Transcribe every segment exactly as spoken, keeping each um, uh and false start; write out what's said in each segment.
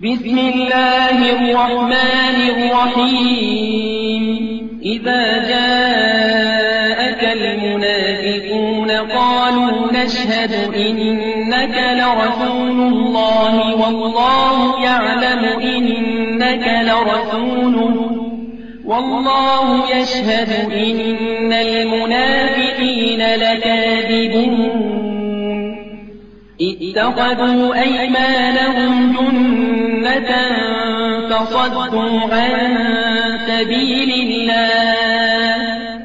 بسم الله الرحمن الرحيم إذا جاءك المنافقون قالوا نشهد إنك لرسول الله والله يعلم إنك لرسوله والله يشهد إن المنافقين لكاذبون اتخذوا أيمانهم جنة فصدوا عن سبيل الله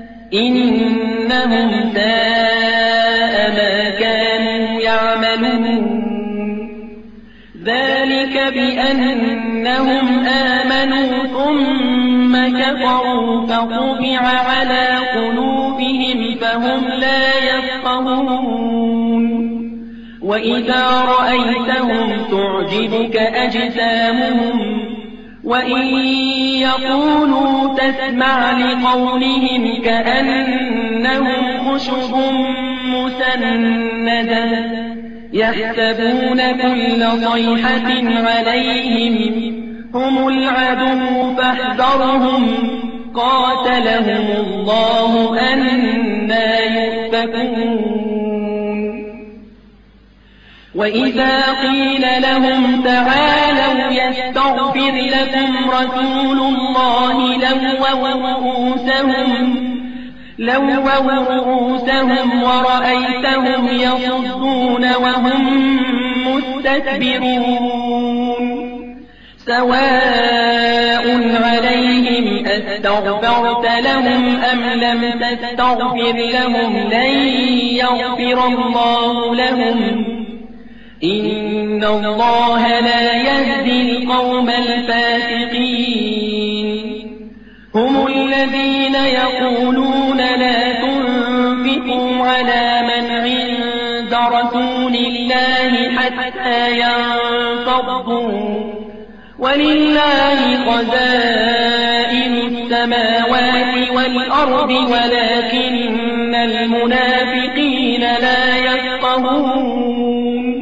إنهم ساء ما كانوا يعملون ذلك بأنهم آمنوا ثم كفروا فطبع على قلوبهم فهم لا يفقهون وإذا رأيتهم تعجبك أجسامهم وإن يقولوا تسمع لقولهم كأنهم خشب مسندة يحسبون كل صيحة عليهم هم العدو فاحذرهم قاتلهم الله أنى يؤفكون وإذا قيل لهم تعالوا يستغفر لكم رسول الله لووا رؤوسهم لووا رؤوسهم ورأيتهم يصدون وهم مستكبرون سواء عليهم أستغفرت لهم أم لم تستغفر لهم لن يغفر الله لهم إن الله لا يهدي القوم الفاسقين هم الذين يقولون لا تنفقوا على من عند رسول الله حتى ينفضوا ولله خزائن السماوات والأرض ولكن المنافقين لا يفقهون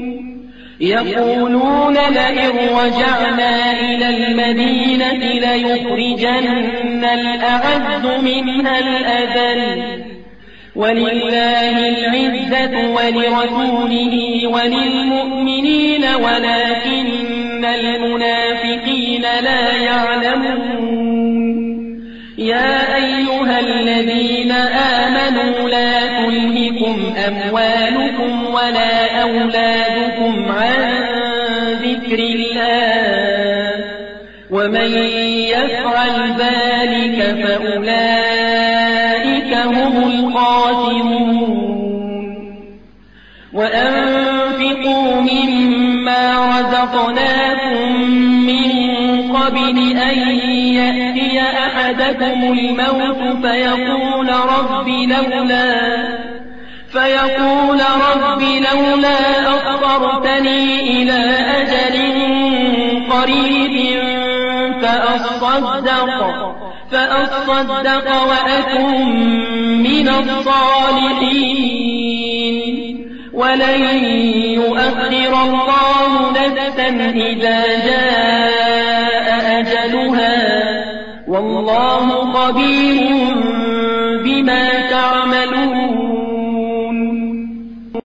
يقولون لئن رجعنا إلى المدينة ليخرجن الأعز منها الأذل ولله العزة ولرسوله وللمؤمنين ولكن المنافقين لا يعلمون يا أيها الذين آمنوا لا تلهكم أموالكم ولا أولادكم عن ذكر الله ومن يفعل ذلك فأولئك هم الخاسرون وأنفقوا مما رزقناكم من قبل أن يأتي أحدكم الموت فيقول رب لولا فيقول رب لولا أخرتني إلى أجل قريب فأصدق فأصدق وأكن من الصالحين ولن يؤخر الله نفسا إذا جاء أجلها والله خبير بما تعملون